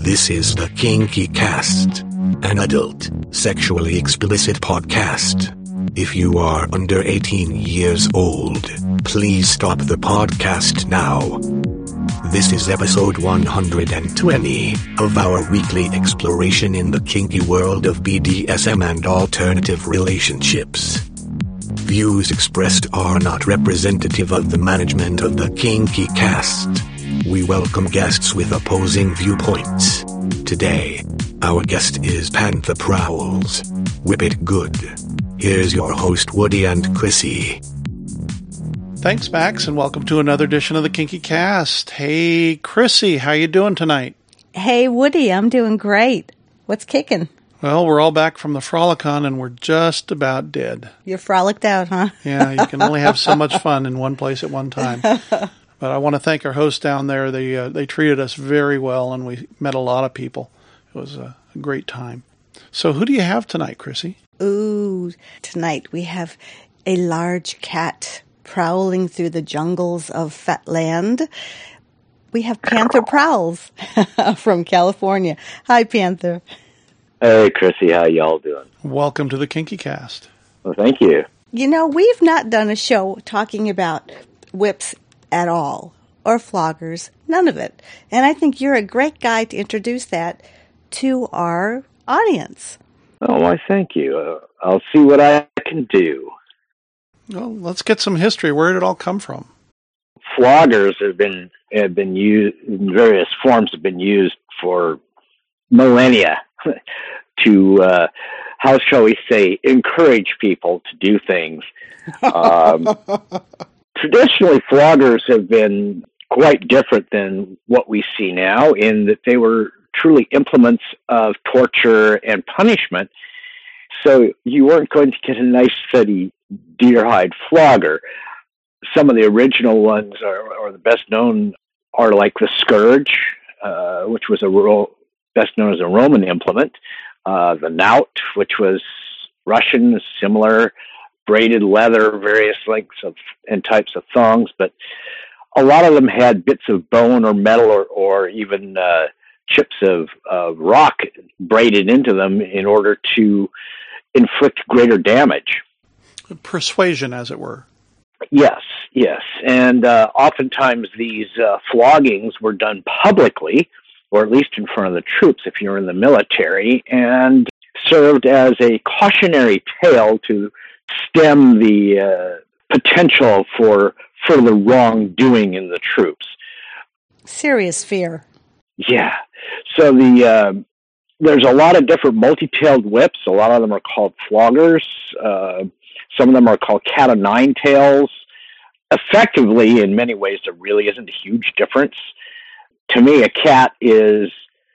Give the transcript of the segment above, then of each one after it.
This is the Kinky Cast, an adult, sexually explicit podcast. If you are under 18 years old, please stop the podcast now. This is episode 120 of our weekly exploration in the kinky world of BDSM and alternative relationships. Views expressed are not representative of the management of the Kinky Cast. We welcome guests with opposing viewpoints. Today, our guest is Panther Prowls. Whip it good. Here's your host Woody and Chrissy. Thanks, Max, and welcome to another edition of the Kinky Cast. Hey, Chrissy, how you doing tonight? Hey, Woody, I'm doing great. What's kicking? Well, we're all back from the Frolicon, and we're just about dead. You're frolicked out, huh? Yeah, you can only have so much fun in one place at one time. But I want to thank our hosts down there. They treated us very well, and we met a lot of people. It was a great time. So who do you have tonight, Chrissy? Ooh, tonight we have a large cat prowling through the jungles of Fatland. We have Panther Prowls from California. Hi, Panther. Hey, Chrissy, how y'all doing? Welcome to the Kinky Cast. Well, thank you. You know, we've not done a show talking about whips at all, or floggers, none of it. And I think you're a great guy to introduce that to our audience. Oh, why, thank you. I'll see what I can do. Well, let's get some history. Where did it all come from? Floggers have been used in various forms. Have been used for millennia to, how shall we say, encourage people to do things. Traditionally, floggers have been quite different than what we see now, in that they were truly implements of torture and punishment. So you weren't going to get a nice, steady deer hide flogger. Some of the original ones, or the best known, are like the scourge, which was best known as a Roman implement. The knout, which was Russian, similar. Braided leather, various lengths and types of thongs, but a lot of them had bits of bone or metal or even chips of rock braided into them in order to inflict greater damage. Persuasion, as it were. Yes. And oftentimes these floggings were done publicly, or at least in front of the troops if you're in the military, and served as a cautionary tale to stem the potential for further wrongdoing in the troops. Serious fear. Yeah. So there's a lot of different multi-tailed whips. A lot of them are called floggers. Some of them are called cat o' nine tails. Effectively, in many ways, there really isn't a huge difference. To me, a cat is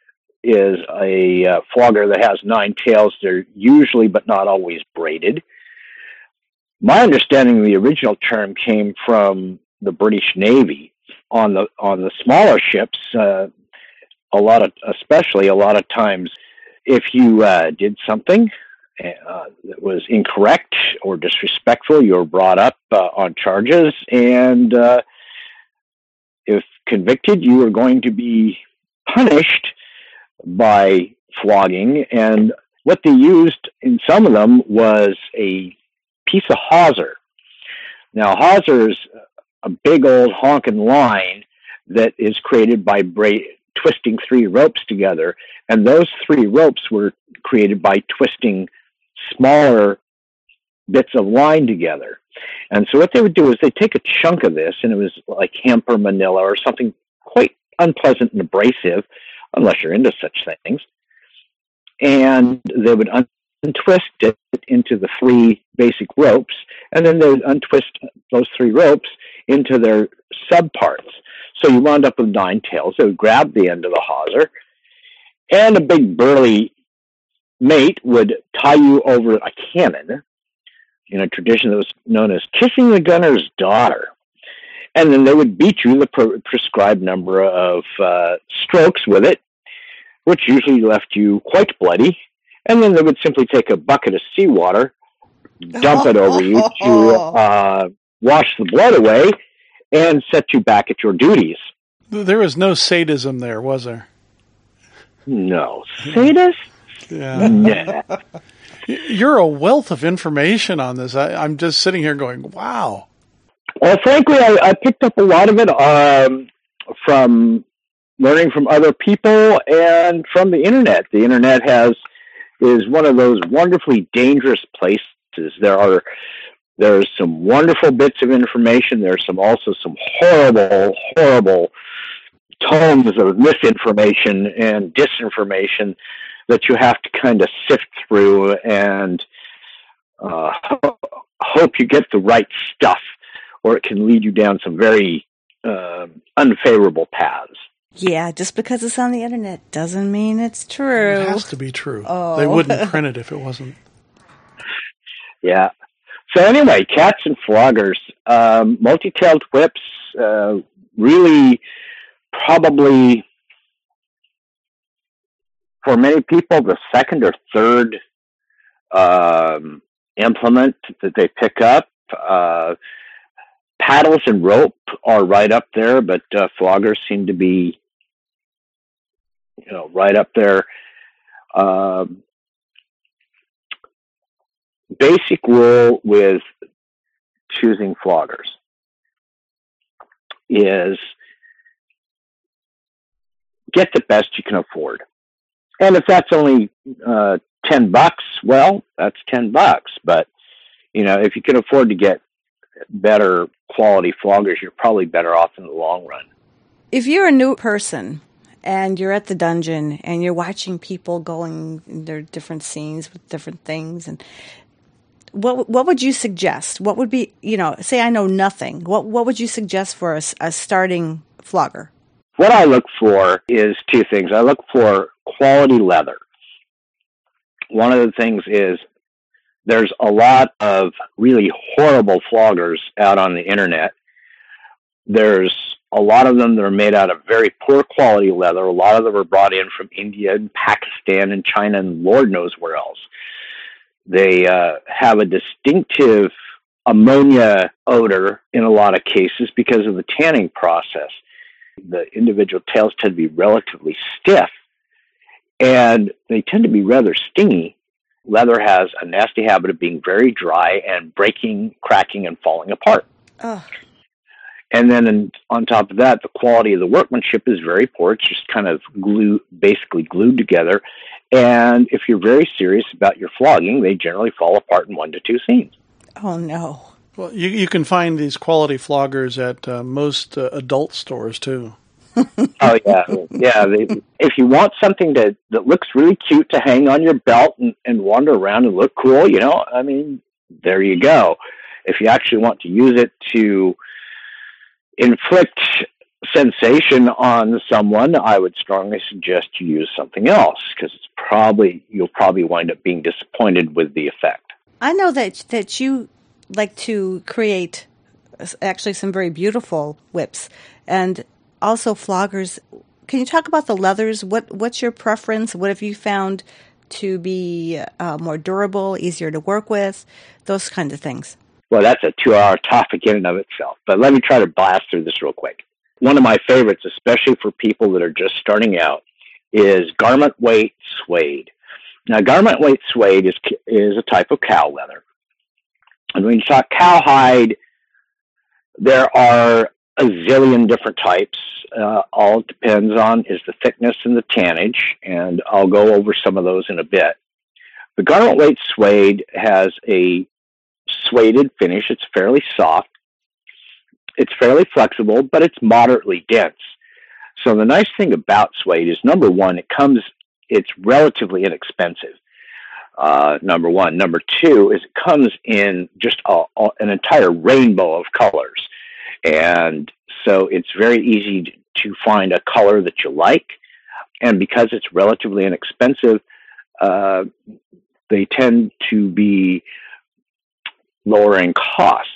a flogger that has 9 tails. They're usually, but not always, braided. My understanding of the original term came from the British Navy. On the smaller ships, a lot of times, if you did something that was incorrect or disrespectful, you were brought up on charges, and if convicted, you were going to be punished by flogging. And what they used in some of them was a piece of hawser. Now, hawser is a big old honking line that is created by twisting 3 ropes together, and those 3 ropes were created by twisting smaller bits of line together. And so what they would do is they'd take a chunk of this, and it was like hemp or manila or something quite unpleasant and abrasive, unless you're into such things, and they would untwist it into the 3 basic ropes, and then they would untwist those 3 ropes into their subparts. So you wound up with 9 tails. They would grab the end of the hawser, and a big burly mate would tie you over a cannon in a tradition that was known as kissing the gunner's daughter. And then they would beat you the prescribed number of strokes with it, which usually left you quite bloody. And then they would simply take a bucket of seawater, dump it over you to wash the blood away, and set you back at your duties. There was no sadism there, was there? No. Sadist? Yeah. Nah. You're a wealth of information on this. I'm just sitting here going, wow. Well, frankly, I picked up a lot of it from learning from other people and from the internet. The internet is one of those wonderfully dangerous places. There's some wonderful bits of information. There's also some horrible tomes of misinformation and disinformation that you have to kind of sift through and hope you get the right stuff, or it can lead you down some very unfavorable paths. Yeah, just because it's on the internet doesn't mean it's true. It has to be true. Oh. They wouldn't print it if it wasn't. Yeah. So anyway, cats and floggers, multi-tailed whips, really probably for many people the second or third implement that they pick up. Paddles and rope are right up there, but floggers seem to be, right up there. Basic rule with choosing floggers is get the best you can afford. And if that's only $10, well, that's $10. But, if you can afford to get better quality floggers, you're probably better off in the long run. If you're a new person and you're at the dungeon and you're watching people going in their different scenes with different things, and what would you suggest? What would be, say I know nothing. What would you suggest for a starting flogger? What I look for is two things. I look for quality leather. One of the things is there's a lot of really horrible floggers out on the internet. There's a lot of them that are made out of very poor quality leather. A lot of them are brought in from India and Pakistan and China and Lord knows where else. They have a distinctive ammonia odor in a lot of cases because of the tanning process. The individual tails tend to be relatively stiff, and they tend to be rather stingy. Leather has a nasty habit of being very dry and breaking, cracking, and falling apart. Ugh. And then on top of that, the quality of the workmanship is very poor. It's just kind of basically glued together. And if you're very serious about your flogging, they generally fall apart in 1 to 2 scenes. Oh, no. Well, you can find these quality floggers at most adult stores, too. Oh, yeah. Yeah. If you want something that looks really cute to hang on your belt and wander around and look cool, there you go. If you actually want to use it to inflict sensation on someone, I would strongly suggest you use something else, because you'll probably wind up being disappointed with the effect. I know that you like to create actually some very beautiful whips and also floggers. Can you talk about the leathers? What's your preference? What have you found to be more durable, easier to work with, those kinds of things? Well, that's a 2-hour topic in and of itself, but let me try to blast through this real quick. One of my favorites, especially for people that are just starting out, is garment weight suede. Now, garment weight suede is a type of cow leather. And when you talk cowhide, there are a zillion different types. All it depends on is the thickness and the tannage, and I'll go over some of those in a bit. The garment weight suede has a sueded finish. It's fairly soft. It's fairly flexible, but it's moderately dense. So the nice thing about suede is, number one, it's relatively inexpensive. Number one. Number two is it comes in just an entire rainbow of colors. And so it's very easy to find a color that you like. And because it's relatively inexpensive, they tend to be lower in cost.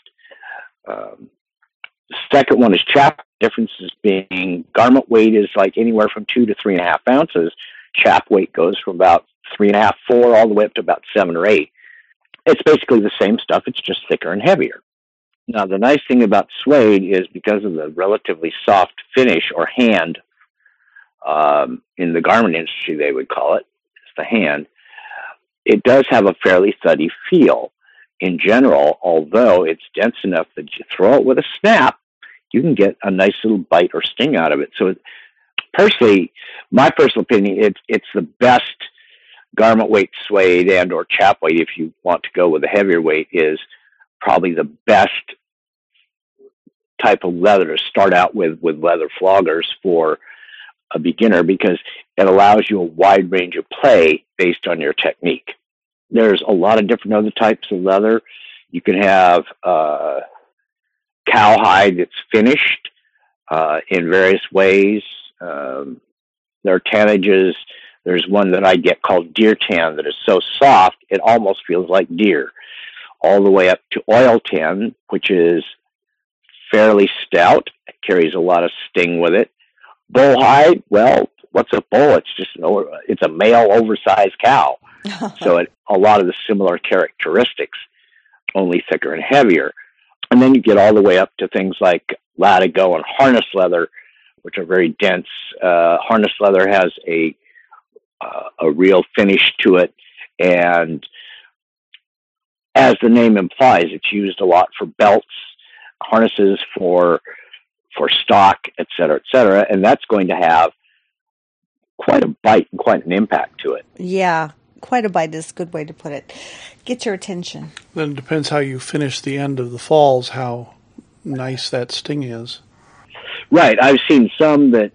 Second one is chap. Differences being garment weight is like anywhere from 2 to 3.5 ounces. Chap weight goes from about 3.5, 4, all the way up to about 7 or 8. It's basically the same stuff. It's just thicker and heavier. Now, the nice thing about suede is because of the relatively soft finish or hand In the garment industry, they would call it. It's the hand. It does have a fairly thuddy feel in general, although it's dense enough that you throw it with a snap, you can get a nice little bite or sting out of it. So personally, my personal opinion, it's the best garment weight suede and or chap weight. If you want to go with a heavier weight, is probably the best type of leather to start out with leather floggers for a beginner, because it allows you a wide range of play based on your technique. There's a lot of different other types of leather. You can have cowhide that's finished in various ways. There are tannages. There's one that I get called deer tan that is so soft it almost feels like deer, all the way up to oil tan, which is fairly stout. It carries a lot of sting with it. Bullhide, well, what's a bull? It's a male oversized cow. So a lot of the similar characteristics, only thicker and heavier. And then you get all the way up to things like latigo and harness leather, which are very dense. Harness leather has a real finish to it, and as the name implies, it's used a lot for belts, harnesses, for stock, et cetera, and that's going to have quite a bite and quite an impact to it. Yeah, quite a bite is a good way to put it. Get your attention. Then it depends how you finish the end of the falls, how nice that sting is. Right. I've seen some that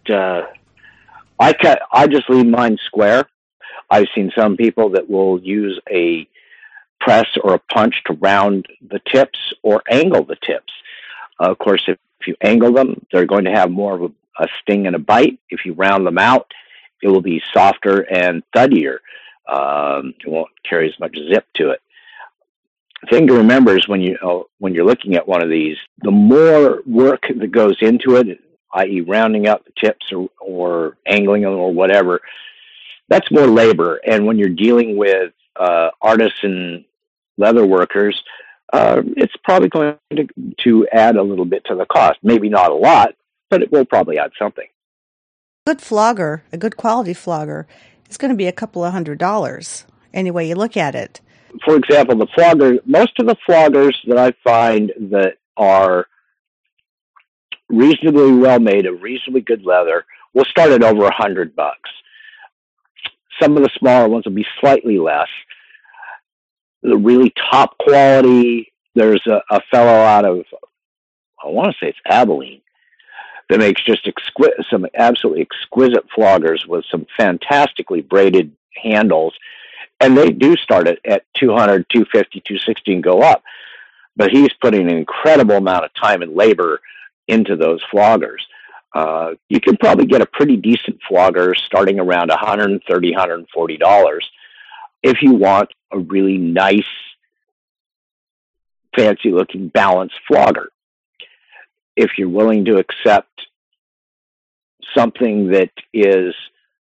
I just leave mine square. I've seen some people that will use a press or a punch to round the tips or angle the tips. Of course, if you angle them, they're going to have more of a sting and a bite. If you round them out, it will be softer and thuddier. It won't carry as much zip to it. The thing to remember is when you're looking at one of these, the more work that goes into it, i.e. rounding out the tips or angling them or whatever, that's more labor. And when you're dealing with artisan leather workers, it's probably going to add a little bit to the cost. Maybe not a lot, but it will probably add something. A good quality flogger, is going to be a couple of $100, any way you look at it. For example, most of the floggers that I find that are reasonably well made of reasonably good leather will start at over $100. Some of the smaller ones will be slightly less. The really top quality, there's a fellow out of, I want to say it's Abilene, that makes just some absolutely exquisite floggers with some fantastically braided handles. And they do start at $200, $250, $260 and go up. But he's putting an incredible amount of time and labor into those floggers. You can probably get a pretty decent flogger starting around $130, $140 if you want a really nice, fancy-looking, balanced flogger. If you're willing to accept something that is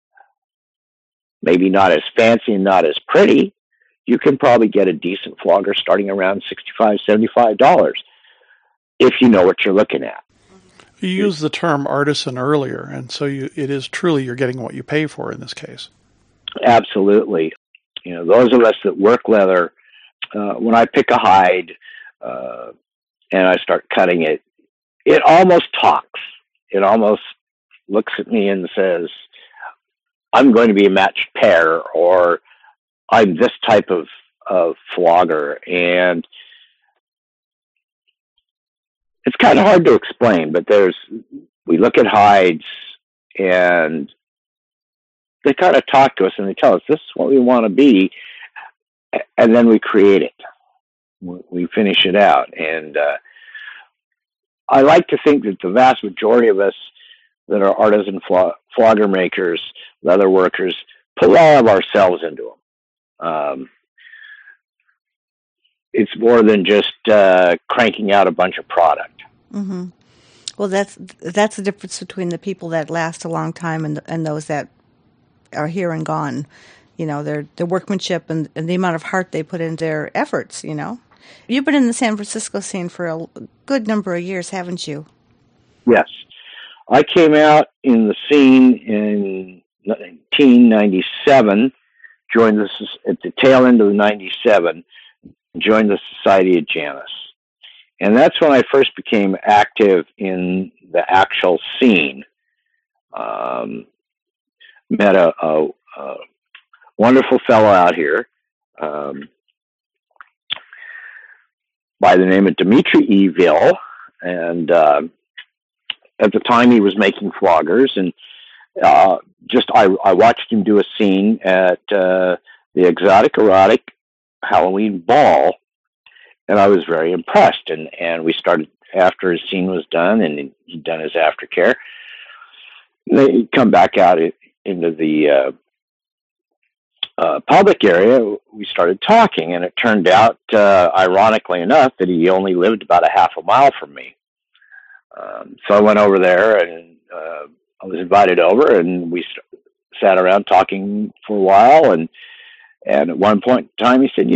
maybe not as fancy and not as pretty, you can probably get a decent flogger starting around $65, $75 if you know what you're looking at. You used the term artisan earlier, and so it is truly you're getting what you pay for in this case. Absolutely. Those of us that work leather, when I pick a hide and I start cutting it, it almost talks. It almost looks at me and says, I'm going to be a matched pair, or I'm this type of flogger. And it's kind of hard to explain, but we look at hides and they kind of talk to us and they tell us this is what we want to be. And then we create it. We finish it out. And I like to think that the vast majority of us that are artisan flogger makers, leather workers, put a lot of ourselves into them. It's more than just cranking out a bunch of product. Mm-hmm. Well, that's the difference between the people that last a long time and those that are here and gone. Their workmanship and the amount of heart they put into their efforts. You've been in the San Francisco scene for a good number of years, haven't you? Yes. I came out in the scene in 1997, joined this at the tail end of the 97, joined the Society of Janus. And that's when I first became active in the actual scene. Met a wonderful fellow out here by the name of Dimitri Evil, and at the time he was making floggers, and I watched him do a scene at the Exotic Erotic Halloween Ball, and I was very impressed. And we started, after his scene was done and he'd done his aftercare, he'd come back out into the public area. We started talking, and it turned out, ironically enough, that he only lived about a half a mile from me. So I went over there, and I was invited over, and we sat around talking for a while. And at one point in time, he said,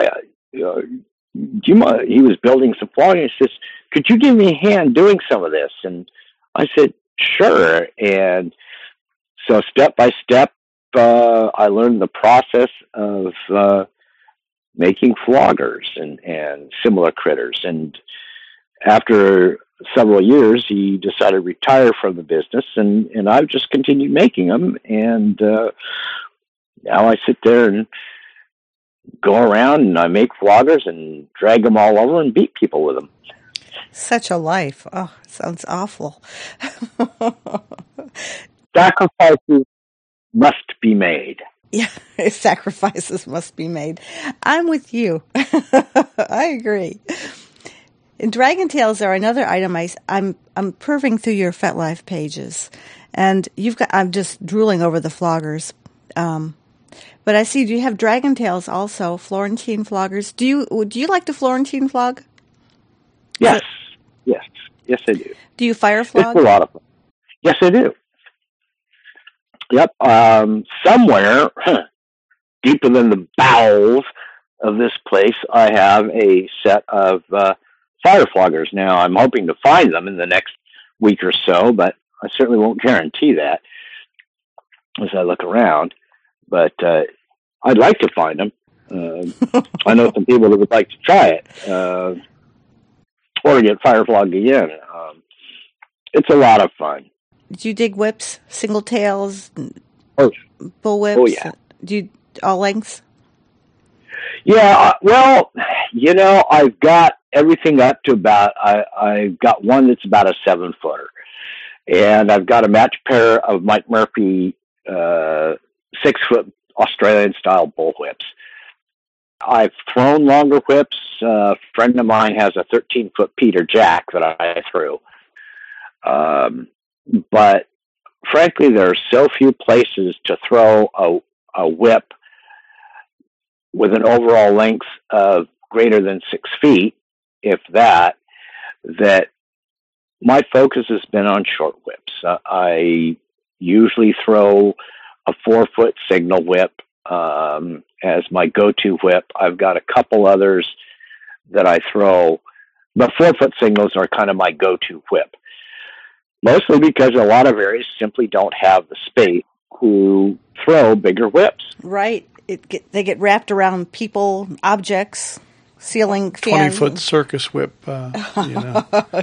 do you mind? He was building some flogging. He says, "Could you give me a hand doing some of this?" And I said, "Sure." And so step by step, I learned the process of making floggers and similar critters. And after several years, he decided to retire from the business, and I've just continued making them. And now I sit there and go around, and I make floggers and drag them all over and beat people with them. Such a life. Oh, sounds awful. Sacrifices must be made. Yeah, sacrifices must be made. I'm with you. I agree. And Dragon Tails are another item. I'm perving through your FetLife pages, and I'm just drooling over the floggers. But I see, do you have Dragon Tails also, Florentine floggers? Do you like to Florentine flog? Yes. Yes, I do. Do you fire flog? It's a lot of fun. Yes, I do. Yep. Somewhere deeper than the bowels of this place, I have a set of fire floggers. Now, I'm hoping to find them in the next week or so, but I certainly won't guarantee that as I look around. But I'd like to find them. I know some people that would like to try it or to get fire flogged again. It's a lot of fun. Did you dig whips, single tails, bull whips? Oh, yeah. Do you all lengths? Yeah, well, I've got everything up to about, I've got one that's about a 7-footer. And I've got a match pair of Mike Murphy 6-foot Australian-style bull whips. I've thrown longer whips. A friend of mine has a 13-foot Peter Jack that I threw. But frankly, there are so few places to throw a whip with an overall length of greater than 6 feet, if that my focus has been on short whips. I usually throw a 4-foot signal whip as my go-to whip. I've got a couple others that I throw, but 4-foot signals are kind of my go-to whip. Mostly because a lot of areas simply don't have the space to throw bigger whips. Right. They get wrapped around people, objects, ceiling fans. 20-foot circus whip, Yeah.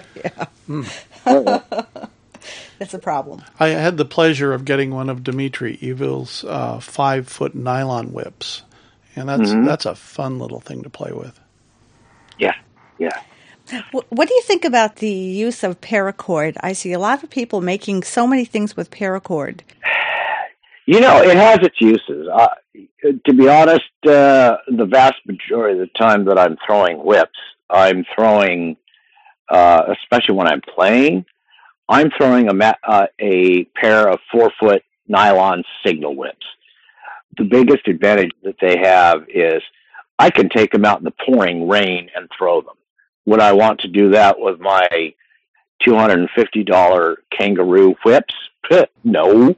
That's a problem. I had the pleasure of getting one of Dimitri Evil's 5-foot nylon whips, and that's a fun little thing to play with. Yeah. What do you think about the use of paracord? I see a lot of people making so many things with paracord. It has its uses. To be honest, the vast majority of the time that I'm throwing whips, I'm throwing, especially when I'm playing, I'm throwing a pair of 4-foot nylon signal whips. The biggest advantage that they have is I can take them out in the pouring rain and throw them. Would I want to do that with my $250 kangaroo whips? No.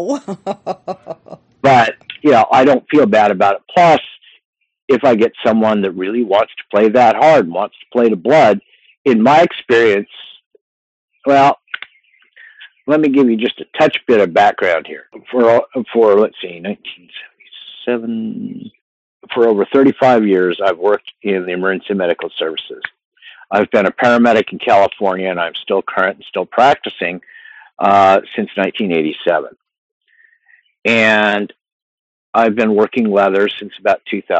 But, I don't feel bad about it. Plus, if I get someone that really wants to play that hard and wants to play to blood, in my experience, well, let me give you just a touch bit of background here. For let's see, 1977, for over 35 years, I've worked in the emergency medical services. I've been a paramedic in California, and I'm still current and still practicing since 1987. And I've been working leather since about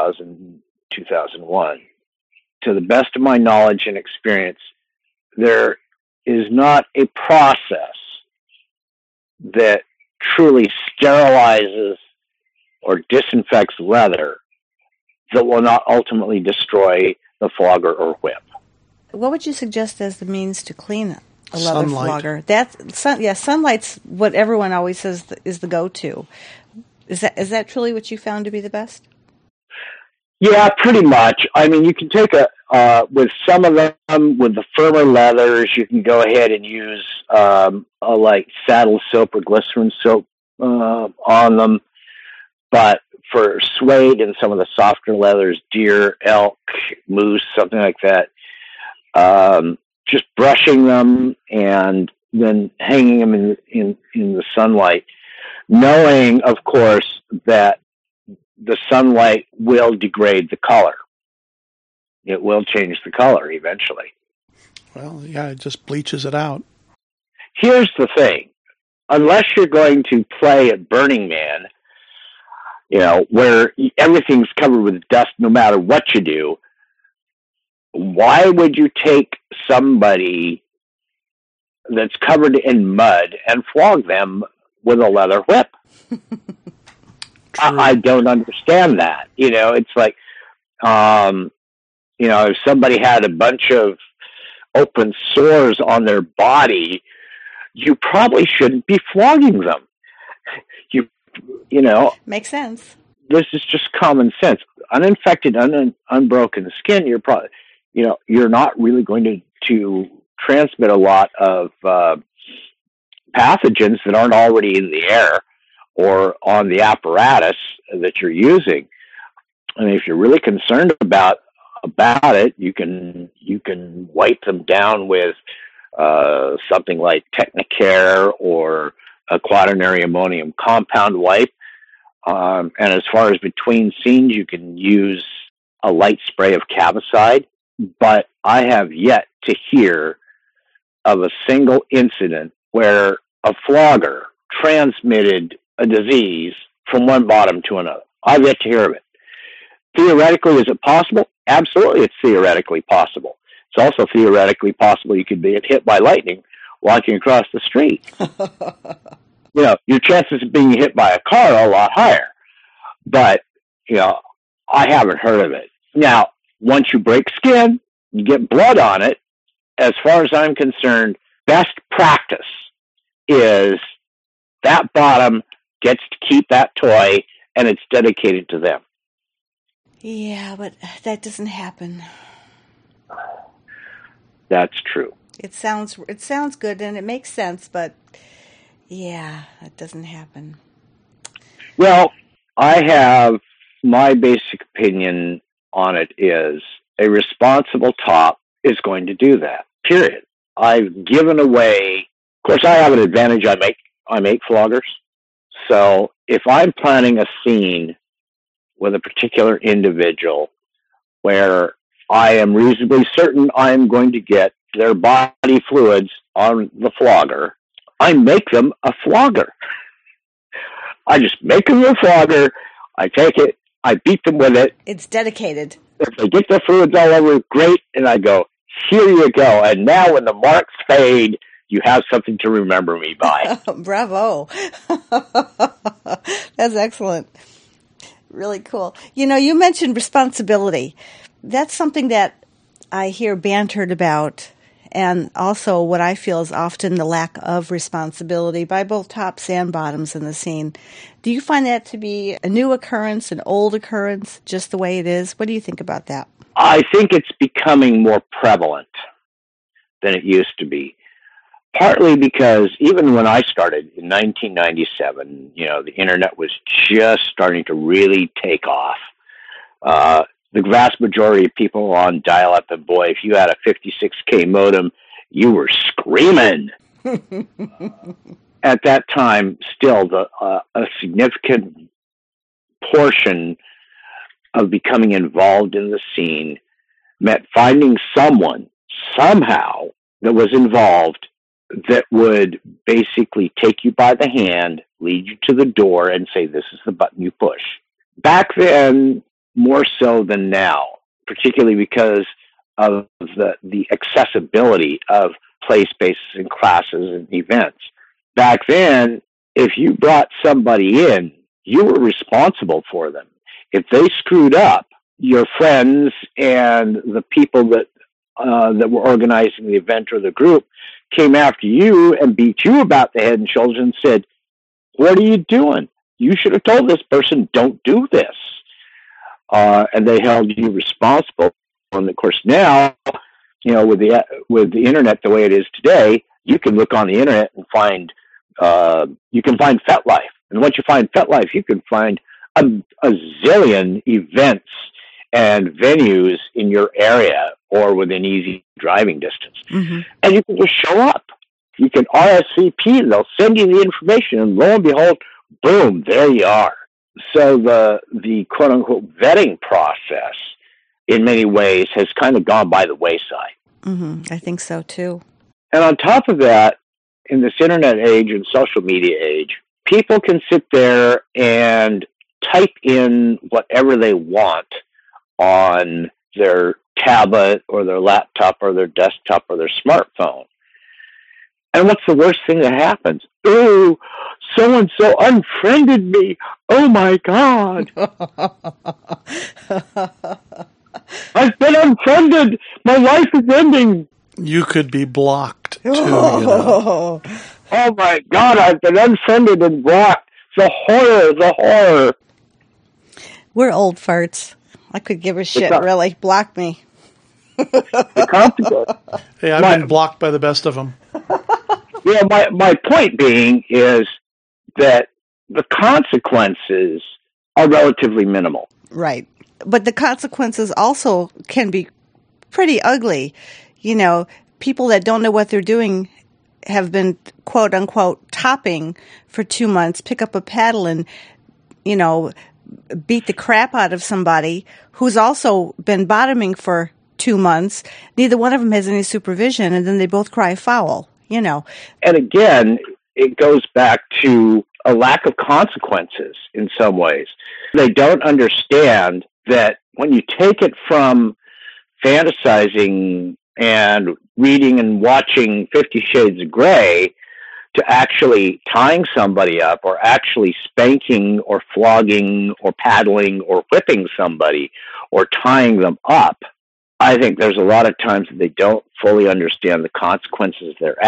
2001. To the best of my knowledge and experience, there is not a process that truly sterilizes or disinfects leather that will not ultimately destroy the flogger or whip. What would you suggest as the means to clean a leather Sunlight. flogger? Sunlight's what everyone always says is the go-to. Is that truly what you found to be the best? Yeah, pretty much. I mean, you can take with some of them, with the firmer leathers, you can go ahead and use like saddle soap or glycerin soap on them. But for suede and some of the softer leathers, deer, elk, moose, something like that, just brushing them and then hanging them in the sunlight, knowing, of course, that the sunlight will degrade the color. It will change the color eventually. Well, yeah, it just bleaches it out. Here's the thing. Unless you're going to play at Burning Man, where everything's covered with dust no matter what you do, why would you take somebody that's covered in mud and flog them with a leather whip? I don't understand that. It's like, if somebody had a bunch of open sores on their body, you probably shouldn't be flogging them. Makes sense. This is just common sense. Uninfected, unbroken skin, you're probably, you're not really going to transmit a lot of pathogens that aren't already in the air or on the apparatus that you're using. And if you're really concerned about it, you can wipe them down with something like Technicare or a quaternary ammonium compound wipe. And as far as between scenes, you can use a light spray of Cavicide. But I have yet to hear of a single incident where a flogger transmitted a disease from one bottom to another. I've yet to hear of it. Theoretically, is it possible? Absolutely, it's theoretically possible. It's also theoretically possible you could be hit by lightning walking across the street. Your chances of being hit by a car are a lot higher. But, I haven't heard of it. Now, once you break skin, you get blood on it. As far as I'm concerned, best practice is that bottom gets to keep that toy, and it's dedicated to them. Yeah, but that doesn't happen. That's true. It sounds good and it makes sense, but yeah, that doesn't happen. Well, I have my basic opinion on it is a responsible top is going to do that. Period. I've given away. Of course, I have an advantage. I make floggers. So if I'm planning a scene with a particular individual where I am reasonably certain I'm going to get their body fluids on the flogger, I make them a flogger. I just make them a flogger. I take it. I beat them with it. It's dedicated. If they get their fluids all over, great. And I go, here you go. And now when the marks fade, you have something to remember me by. Bravo. That's excellent. Really cool. You mentioned responsibility. That's something that I hear bantered about, and also what I feel is often the lack of responsibility by both tops and bottoms in the scene. Do you find that to be a new occurrence, an old occurrence, just the way it is? What do you think about that? I think it's becoming more prevalent than it used to be. Partly because even when I started in 1997, the internet was just starting to really take off. The vast majority of people were on dial-up, and boy, if you had a 56K modem, you were screaming. At that time, still a significant portion of becoming involved in the scene meant finding someone somehow that was involved that would basically take you by the hand, lead you to the door, and say, this is the button you push. Back then, more so than now, particularly because of the accessibility of play spaces and classes and events. Back then, if you brought somebody in, you were responsible for them. If they screwed up, your friends and the people that were organizing the event or the group came after you and beat you about the head and shoulders and said, what are you doing? You should have told this person, don't do this. And they held you responsible. And of course now, with the internet the way it is today, you can look on the internet and find FetLife. And once you find FetLife, you can find a zillion events and venues in your area or within easy driving distance. Mm-hmm. And you can just show up. You can RSVP and they'll send you the information, and lo and behold, boom, there you are. So the quote unquote vetting process in many ways has kind of gone by the wayside. Mm-hmm. I think so too. And on top of that, in this internet age and social media age, people can sit there and type in whatever they want on their tablet or their laptop or their desktop or their smartphone. And what's the worst thing that happens? Oh, so-and-so unfriended me. Oh, my God. I've been unfriended. My life is ending. You could be blocked, too. Oh, my God, I've been unfriended and blocked. The horror. We're old farts. I could give a shit, really. Block me. Hey, I've been blocked by the best of them. Yeah, my point being is that the consequences are relatively minimal. Right. But the consequences also can be pretty ugly. People that don't know what they're doing have been, quote unquote, topping for 2 months, pick up a paddle and, beat the crap out of somebody who's also been bottoming for 2 months. Neither one of them has any supervision, and then they both cry foul, And again, it goes back to a lack of consequences in some ways. They don't understand that when you take it from fantasizing and reading and watching 50 Shades of Grey to actually tying somebody up or actually spanking or flogging or paddling or whipping somebody or tying them up, I think there's a lot of times that they don't fully understand the consequences of their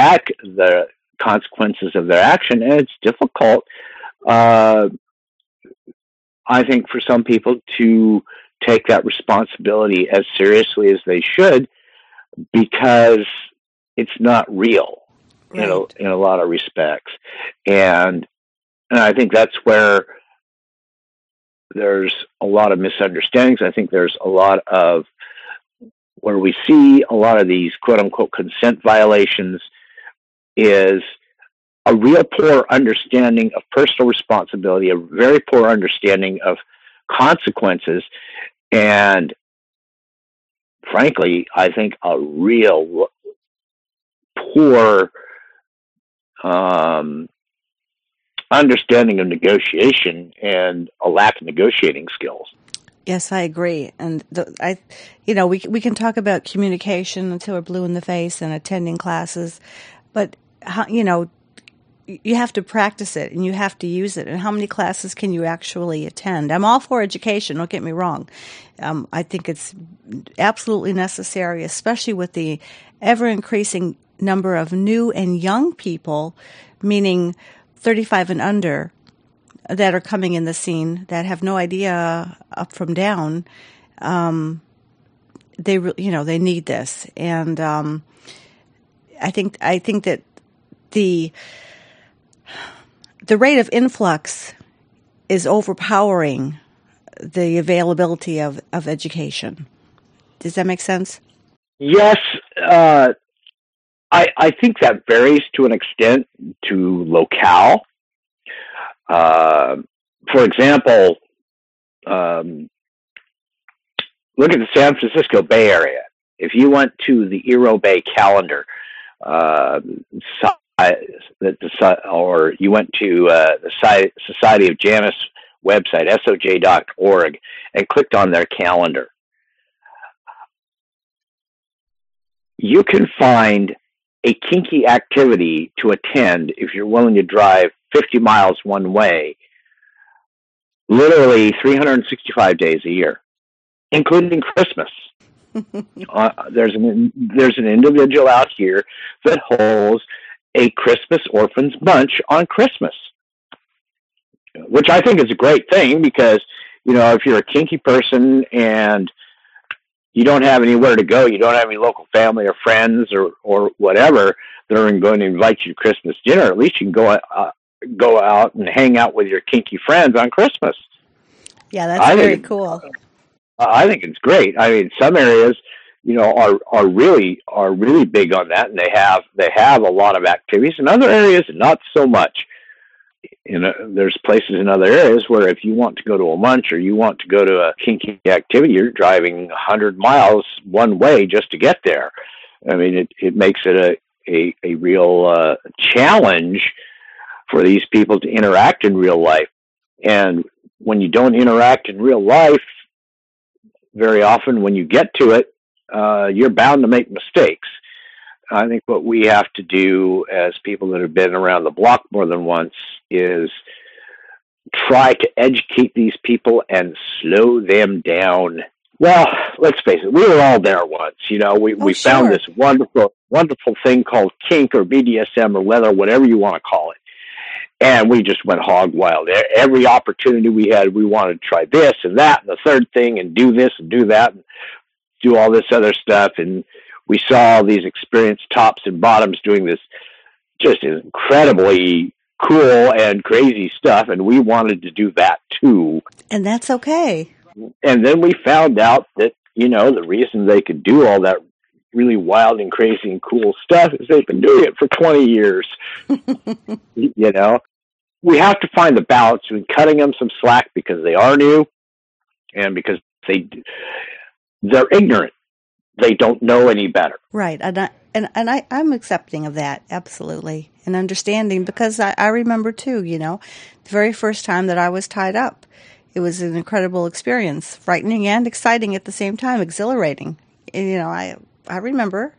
action, and it's difficult, I think, for some people to take that responsibility as seriously as they should, because it's not real, right, in a lot of respects. And I think that's where there's a lot of misunderstandings. I think there's a lot of where we see a lot of these quote unquote consent violations is a real poor understanding of personal responsibility, a very poor understanding of consequences, and frankly, I think a real poor understanding of negotiation and a lack of negotiating skills. Yes, I agree. And we can talk about communication until we're blue in the face and attending classes, but you have to practice it and you have to use it. And how many classes can you actually attend? I'm all for education, don't get me wrong. I think it's absolutely necessary, especially with the ever-increasing number of new and young people, meaning 35 and under, that are coming in the scene that have no idea up from down. They need this. And I think that the rate of influx is overpowering the availability of education. Does that make sense? Yes. I think that varies to an extent to locale. For example, look at the San Francisco Bay Area. If you went to the Eero Bay calendar, or you went to the Society of Janus website, soj.org, and clicked on their calendar, you can find a kinky activity to attend if you're willing to drive 50 miles one way, literally 365 days a year, including Christmas. There's an individual out here that holds a Christmas Orphans Bunch on Christmas, which I think is a great thing because, if you're a kinky person and you don't have anywhere to go, you don't have any local family or friends or whatever that are going to invite you to Christmas dinner, at least you can go out and hang out with your kinky friends on Christmas. Yeah, that's very cool. I think it's great. I mean, some areas, are really big on that, and they have a lot of activities. In other areas, not so much. There's places in other areas where if you want to go to a munch or you want to go to a kinky activity, you're driving 100 miles one way just to get there. I mean, it makes it a real challenge for these people to interact in real life. And when you don't interact in real life, very often when you get to it, you're bound to make mistakes. I think what we have to do as people that have been around the block more than once is try to educate these people and slow them down. Well, let's face it, we were all there once. We found this wonderful thing called kink or BDSM or leather, whatever you want to call it. And we just went hog wild. Every opportunity we had, we wanted to try this and that and the third thing and do this and do that and do all this other stuff. And we saw these experienced tops and bottoms doing this just incredibly cool and crazy stuff, and we wanted to do that too. And that's okay. And then we found out that, the reason they could do all that really wild and crazy and cool stuff is they've been doing it for 20 years. We have to find the balance between cutting them some slack because they are new and because they're ignorant. They don't know any better. Right. I'm accepting of that, absolutely, and understanding, because I remember too, the very first time that I was tied up. It was an incredible experience, frightening and exciting at the same time, exhilarating. And, I remember.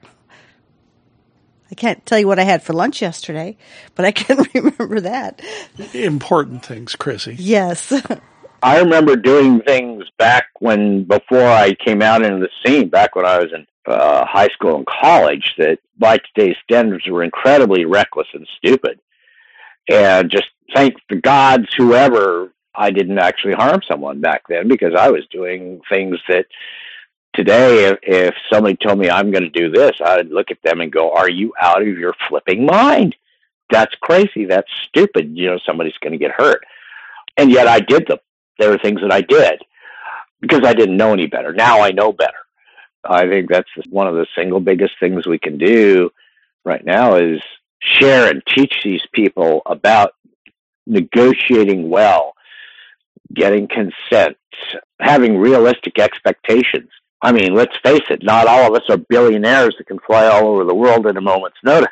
I can't tell you what I had for lunch yesterday, but I can remember that. Important things, Chrissy. Yes. I remember doing things before I came out into the scene, back when I was in high school and college, that by today's standards were incredibly reckless and stupid. And just thank the gods, whoever, I didn't actually harm someone back then, because I was doing things that today, if somebody told me I'm going to do this, I'd look at them and go, are you out of your flipping mind? That's crazy. That's stupid. Somebody's going to get hurt. And yet I did them. There were things that I did because I didn't know any better. Now I know better. I think that's one of the single biggest things we can do right now is share and teach these people about negotiating well, getting consent, having realistic expectations. I mean, let's face it, not all of us are billionaires that can fly all over the world at a moment's notice.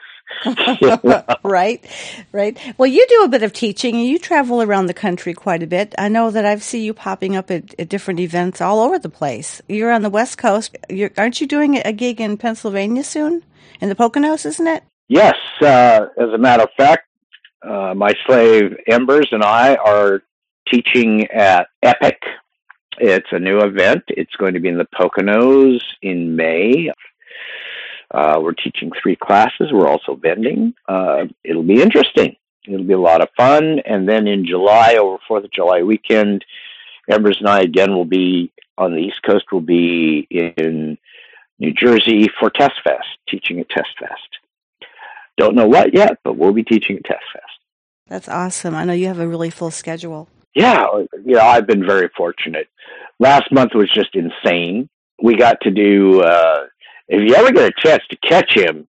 Right. Well, you do a bit of teaching, and you travel around the country quite a bit. I know that I've seen you popping up at different events all over the place. You're on the West Coast. Aren't you doing a gig in Pennsylvania soon? In the Poconos, isn't it? Yes. As a matter of fact, my slave Embers and I are teaching at Epic. It's a new event. It's going to be in the Poconos in May. We're teaching 3 classes. We're also vending. It'll be interesting. It'll be a lot of fun. And then in July, over 4th of July weekend, Embers and I again will be on the East Coast. We'll be in New Jersey for Test Fest, teaching at Test Fest. Don't know what yet, but we'll be teaching at Test Fest. That's awesome. I know you have a really full schedule. Yeah, I've been very fortunate. Last month was just insane. We got to do, if you ever get a chance to catch him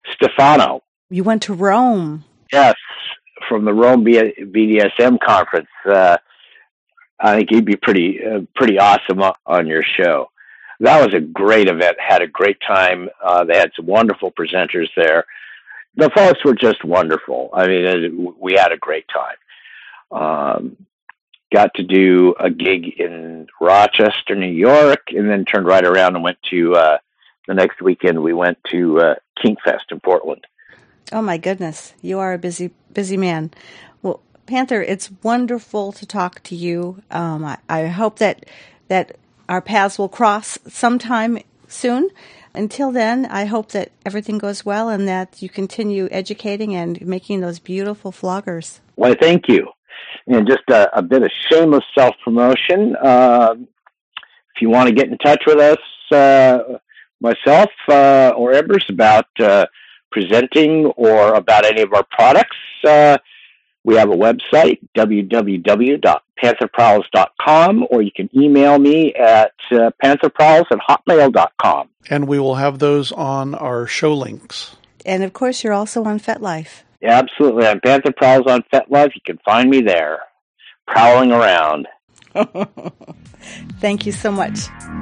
Stefano. You went to Rome. Yes, from the Rome BDSM conference. I think he'd be pretty awesome on your show. That was a great event. Had a great time. They had some wonderful presenters there. The folks were just wonderful. I mean, we had a great time. Got to do a gig in Rochester, New York, and then turned right around and went to, the next weekend we went to Kink Fest in Portland. Oh, my goodness. You are a busy man. Well, Panther, it's wonderful to talk to you. I hope that our paths will cross sometime soon. Until then, I hope that everything goes well and that you continue educating and making those beautiful floggers. Well, thank you. And just a bit of shameless self-promotion. If you want to get in touch with us, myself or Ebers, about presenting or about any of our products, we have a website, www.pantherprowls.com, or you can email me at pantherprowls@hotmail.com. And we will have those on our show links. And, of course, you're also on FetLife. Yeah, absolutely. I'm Panther Prowls on FetLife. You can find me there, prowling around. Thank you so much.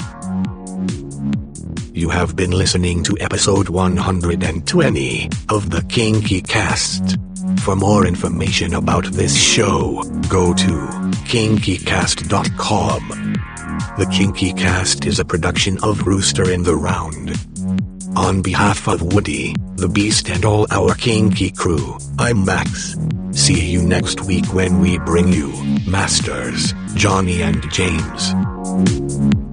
You have been listening to episode 120 of the Kinky Cast. For more information about this show, go to kinkycast.com. The Kinky Cast is a production of Rooster in the Round. On behalf of Woody, the Beast, and all our kinky crew, I'm Max. See you next week when we bring you Masters, Johnny and James.